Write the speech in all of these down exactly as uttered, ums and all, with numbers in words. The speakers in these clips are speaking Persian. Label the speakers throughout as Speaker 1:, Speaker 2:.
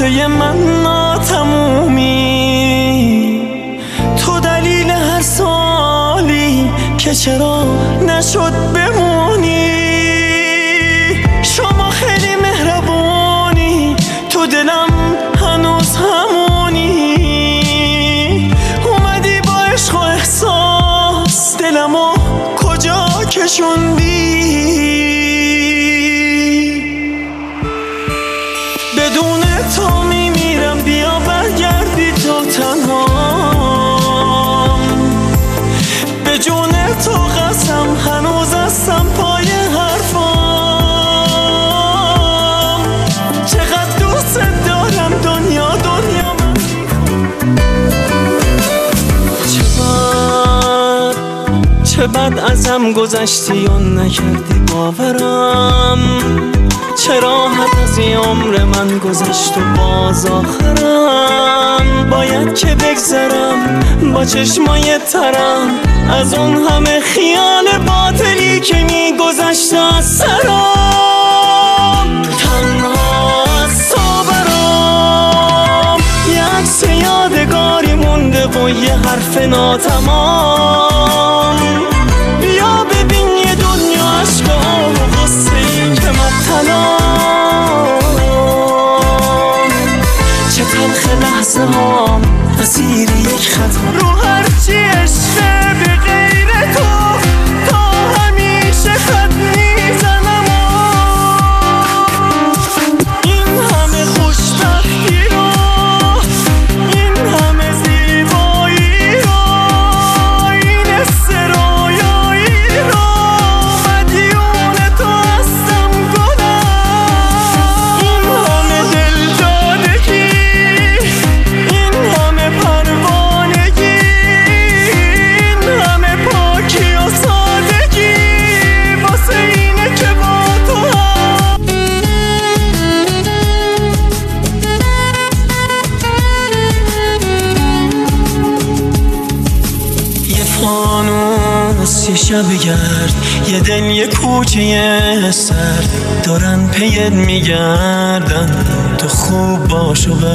Speaker 1: قصه من ناتمومی، تو دلیل هر سالی که چرا نشد بمونی. شما خیلی مهربونی، تو دلم هنوز همونی. اومدی با عشق و احساس دلمو کجا کشوندی. بدون تو میمیرم، بیا برگردی تو تنهام. به جون تو قسم هنوز هستم پای حرفام. چقدر دوست دارم دنیا دنیا من. چقدر چه بد ازم گذشتی و نکردی باورم. چه راحت از این عمر من گذشت و باز آخرم. باید که بگذرم با چشمای ترم از اون همه خیال باطلی که میگذشت از سرم. تنها از تو برام یه عکس یادگاری مونده و یه حرف ناتمام. بیا ببین یه دنیا عشق و غصه ای که مبتلام. چه تلخ لحظه هام اسیر یک خط رو هرچی عشقه به غیر تو. تا همیشه خط میزنم این همه خوشبختی رو، این همه زیبایی رو، این استرایایی رو. مدیون تو هستم گلم. این همه دل دادگی، این همه پروانگی، این همه پاکی و سادگی واسه اینه که با تو هم. یه فانوس یه شب گرد، یه دل یه کوچه سرد دارن پیت میگردن. تو خوب باش و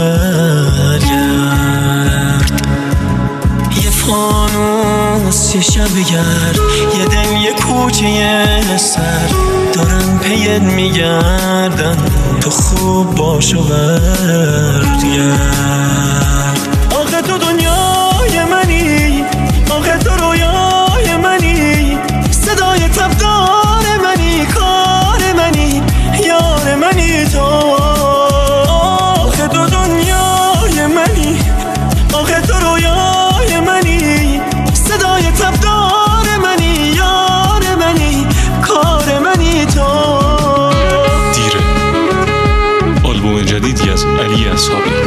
Speaker 1: برگرد. یه فانوس یه شب گرد، یه دل یه کوچه سرد دارن پیت میگردن. تو خوب باش و برگرد. آخه تو دنیای منی، آخه تو رویای منی، صدای تبدار منی، کار منی، یار منی تو. آخه تو دنیای منی، آخه تو رویای منی، صدای تبدار منی، یار منی، کار منی تو.
Speaker 2: دیره آلبوم جدیدی از علی اصحابی.